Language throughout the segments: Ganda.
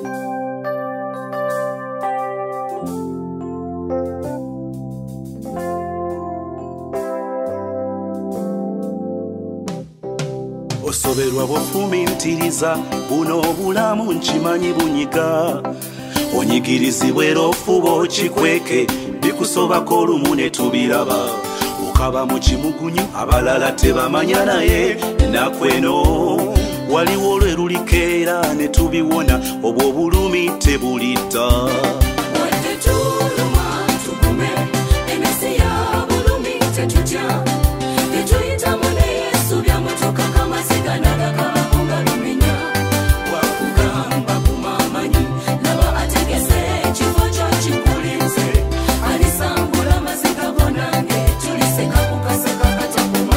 Osoberwa bw'ofumintiriza buno obulamu nkimanyi bunyiga onyigirizibwa ofuba okikweke bikusobako olumu ne tubiraba okaba mu kimugunyu abalala tebamanya naye ennaku eno waliwo olwe lulikeera ne tubiwona obwo obulumi tebulidda wadde tuluma tugume emesi ya bulumi tetutya tetuyitamu ne Yesu byamutuka kamaziga nagakabakunga lumenya wakugamba kumamanyi laba ategese ekifo kyo kikulinze alisangula amaziga bonange tuliseka kukaseka katakuma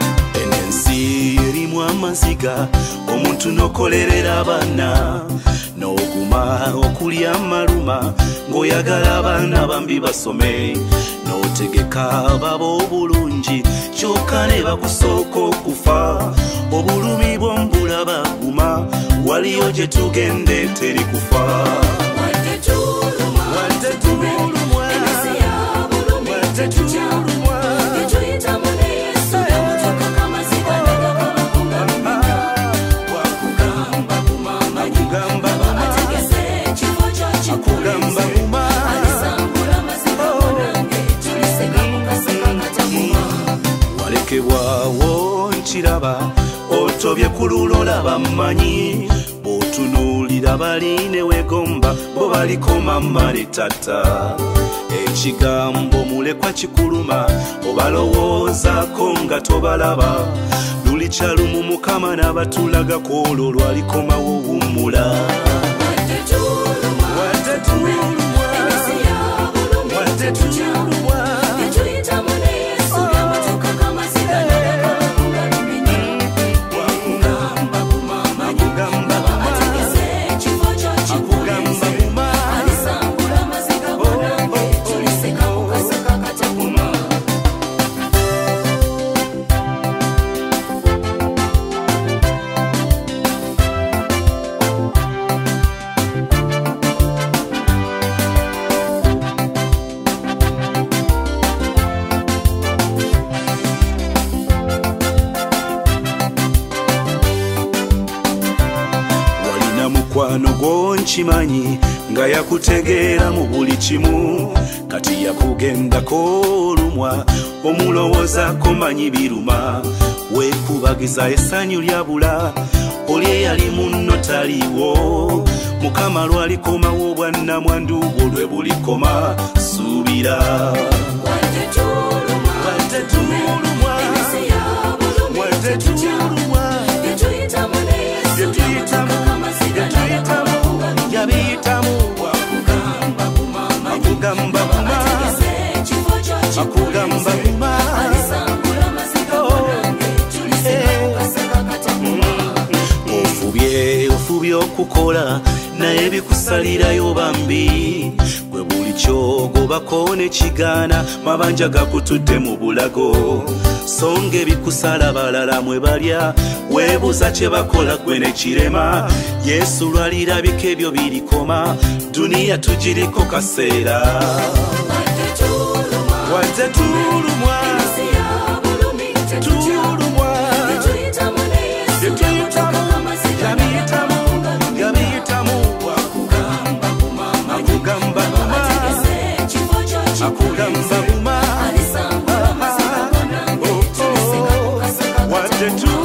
enensi erimu amaziga omuntu nokolerera abaana n'oguma okulya amaluma ng'oyagala abaana bambi basome n'otegeka baba obulungi kyokka ne bakusooka okufa obulumi bw'ombulaba guma waliyo gye tugende teri kufa wadde tuluma emesi ya bulumi tetutya tetuyitamu ne Yesu byamutuka kamaziga nagakabakunga lumenya wakugamba kumamanyi laba ategese ekifo kyo kikulinze alisangula amaziga bonange tuliseka kukaseka katakuma walekebwawo nkiraba otobye ku lulola bammanyi bw'otunuulira bali ne wegomba bo baliko mamma ne tata ekigambo mulekwa kikuluma obalowoozaako nga tobalaba luli kyalumu mukama n'abatulagako olwo lwalikomawo wummula wadde tuluma emesi ya bulumi tetutya tetuyitamu ne Yesu byamutuka kamaziga nagakabakunga lumenya wakugamba kumamanyi laba ategese ekifo kyo kikulinze alisangula amaziga bonange tuliseka kukaseka katakuma walina mukwano gw'onkimanyi nga yakutegeera mu buli kimu kati yakugendako olumwa omulowoozaako manyi biruma weekubagiza essanyu lyabula oli eyali munno taliiwo mukama lwalikomawo obwannamwandu bwo lwe bulikoma suubira wadde tuluma emesi ya bulumi tetutya tetuyitamu ne Yesu byamutuka kamaziga nagakabakunga lumenya yabiyitamu wakugamba kumamanyi laba ategese ekifo kyo akugamba kikulinze guma alisangula amaziga bonange tuliseka kukaseka katakuma ofubye okukola naye bikusalirayo bambi gwe buli kyogobako ne kigaana mabanja gakutudde mu bulago songa ebikusala balala mwe balya weebuza kye bakola gwe ne kirema Yesu lwalirabika ebyo birikoma duniya tugiriko kaseera wadde tuluma emesi ya bulumi tetutya tetuyitamu ne Yesu byamutuka kamaziga nagakabakunga lumenya yabiyitamu wakugamba kumamanyi laba ategese ekifo kyo akugamba kikulinze guma alisangula amaziga bonange tuliseka kukaseka wadde katakuma